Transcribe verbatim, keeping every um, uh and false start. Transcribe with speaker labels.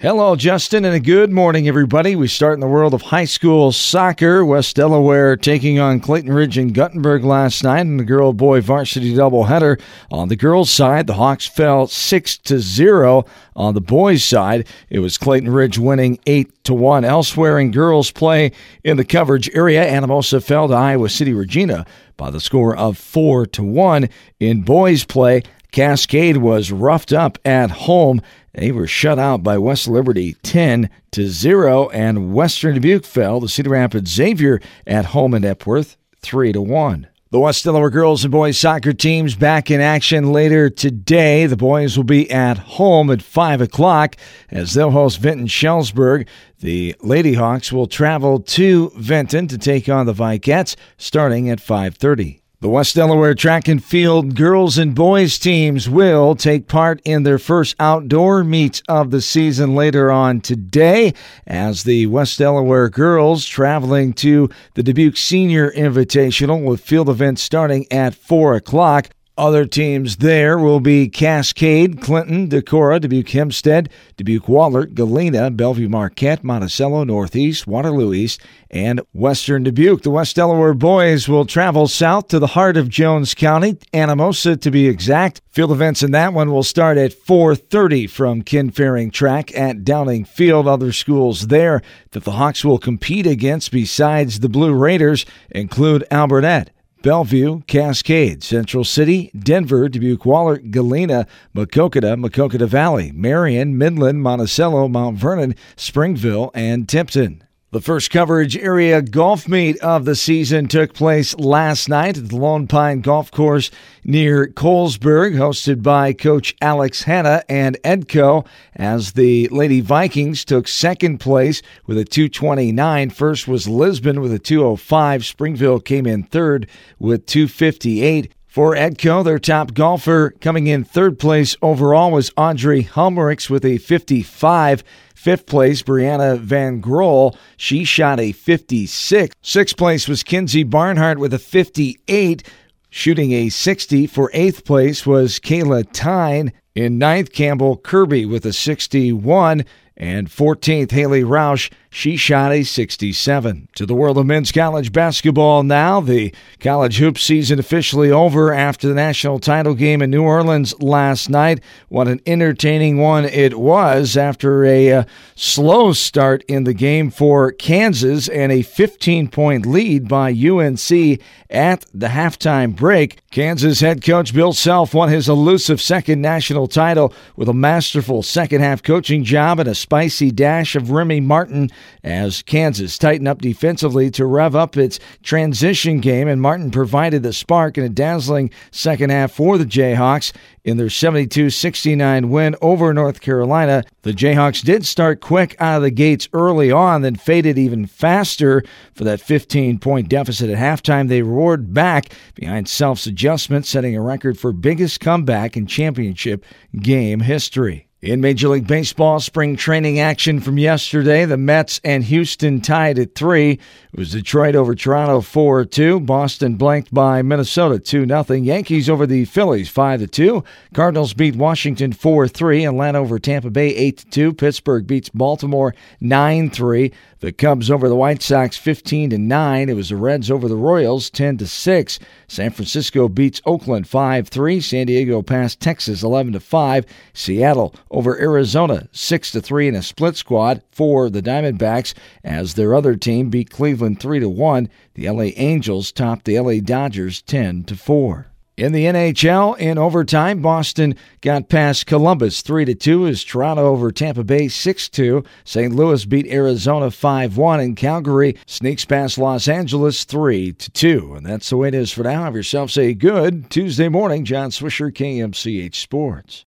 Speaker 1: Hello, Justin, and a good morning, everybody. We start in the world of high school soccer. West Delaware taking on Clayton Ridge and Guttenberg last night in the girl-boy varsity doubleheader. On the girls' side, the Hawks fell six to zero. On the boys' side, it was Clayton Ridge winning eight to one. Elsewhere in girls' play in the coverage area, Anamosa fell to Iowa City Regina by the score of four to one. In boys' play, Cascade was roughed up at home. They were shut out by West Liberty ten to zero, and Western Dubuque fell to Cedar Rapids Xavier at home in Epworth three to one. The West Delaware girls and boys soccer teams back in action later today. The boys will be at home at five o'clock as they'll host Vinton Shellsburg. The Lady Hawks will travel to Vinton to take on the Vicats starting at five thirty. The West Delaware track and field girls and boys teams will take part in their first outdoor meets of the season later on today as the West Delaware girls traveling to the Dubuque Senior Invitational with field events starting at four o'clock. Other teams there will be Cascade, Clinton, Decorah, Dubuque Hempstead, Dubuque Wahlert, Galena, Bellevue Marquette, Monticello, Northeast, Waterloo East, and Western Dubuque. The West Delaware boys will travel south to the heart of Jones County, Anamosa to be exact. Field events in that one will start at four thirty from Ken Faring Track at Downing Field. Other schools there that the Hawks will compete against besides the Blue Raiders include Albertette, Bellevue, Cascade, Central City, Denver, Dubuque Wahlert, Galena, Maquoketa, Maquoketa Valley, Marion, Midland, Monticello, Mount Vernon, Springville, and Tipton. The first coverage area golf meet of the season took place last night at the Lone Pine Golf Course near Colesburg, hosted by Coach Alex Hanna and Edco, as the Lady Vikings took second place with a two twenty-nine. First was Lisbon with a two oh five. Springville came in third with two fifty-eight. For Edco, their top golfer coming in third place overall was Audrey Humricks with a fifty-five. Fifth place, Brianna Van Grohl. She shot a fifty-six. Sixth place was Kinsey Barnhart with a fifty-eight, shooting a sixty. For eighth place was Kayla Tyne. In ninth, Campbell Kirby with a sixty-one. And fourteenth, Haley Roush. She shot a sixty-seven. To the world of men's college basketball now. The college hoop season officially over after the national title game in New Orleans last night. What an entertaining one it was after a uh, slow start in the game for Kansas and a fifteen-point lead by U N C at the halftime break. Kansas head coach Bill Self won his elusive second national title with a masterful second-half coaching job and a spicy dash of Remy Martin as Kansas tightened up defensively to rev up its transition game, and Martin provided the spark in a dazzling second half for the Jayhawks in their seventy-two sixty-nine win over North Carolina. The Jayhawks did start quick out of the gates early on, then faded even faster for that fifteen-point deficit at halftime. They roared back behind Self's adjustment, setting a record for biggest comeback in championship game history. In Major League Baseball, spring training action from yesterday, the Mets and Houston tied at three. It was Detroit over Toronto four two. Boston blanked by Minnesota two nothing. Yankees over the Phillies five to two. Cardinals beat Washington four three. Atlanta over Tampa Bay eight to two. Pittsburgh beats Baltimore nine three. The Cubs over the White Sox fifteen to nine. It was the Reds over the Royals ten to six. San Francisco beats Oakland five three. San Diego passed Texas eleven to five. Seattle over Arizona six to three in a split squad for the Diamondbacks as their other team beat Cleveland three to one. The L A Angels topped the L A Dodgers ten to four. In the N H L, in overtime, Boston got past Columbus three to two as Toronto over Tampa Bay six two. Saint Louis beat Arizona five one, and Calgary sneaks past Los Angeles three to two. And that's the way it is for now. Have yourselves a good Tuesday morning. John Swisher, K M C H Sports.